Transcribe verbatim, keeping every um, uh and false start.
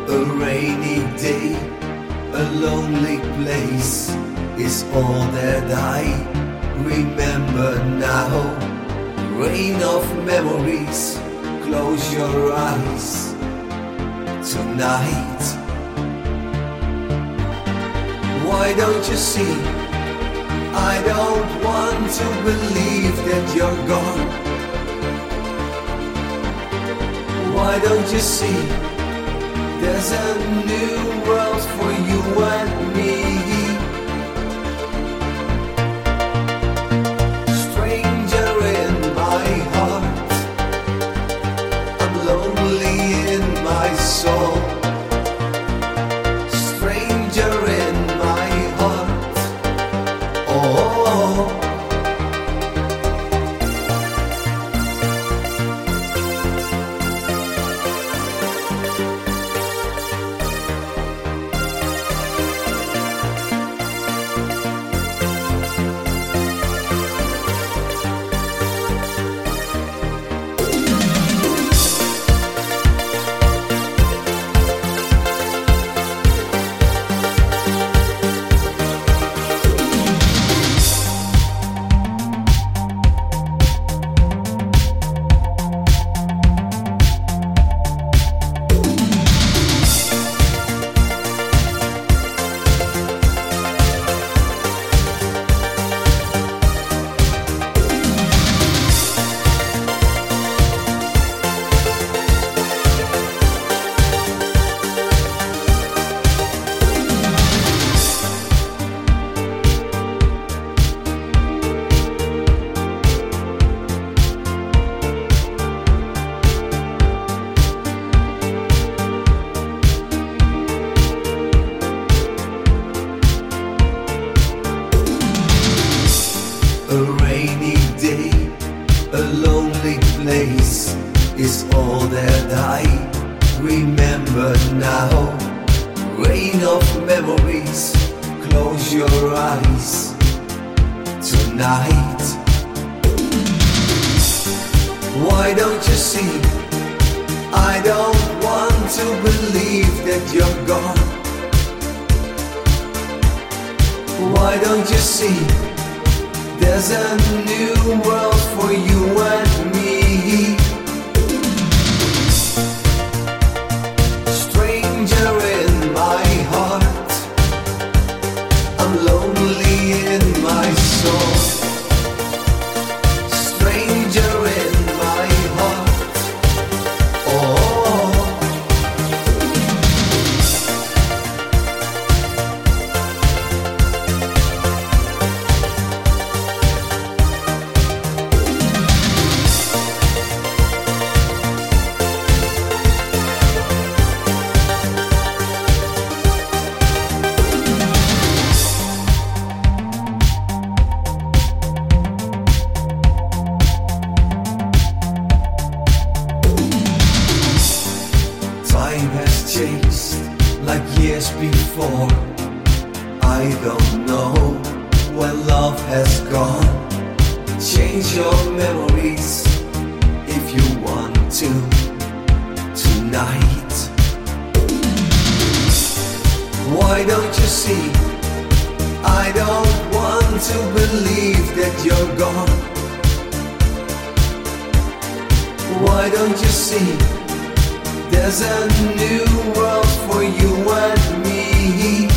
A rainy day, a lonely place is all that I remember now. Rain of memories, close your eyes tonight. Why don't you see? I don't want to believe that you're gone. Why don't you see? There's a new world for you and me. Stranger in my heart, I'm lonely in my soul. Stranger in my heart, oh. A rainy day, a lonely place is all that I remember now. Rain of memories, close your eyes tonight. Why don't you see? I don't want to believe that you're gone. Why don't you see? There's a new world for you and me. Stranger in my heart, I'm lonely in my soul. Stranger in my heart, oh. Time has changed like years before. I don't know where love has gone. Change your memories if you want to tonight. Why don't you see? I don't want to believe that you're gone. Why don't you see? There's a new world for you and me.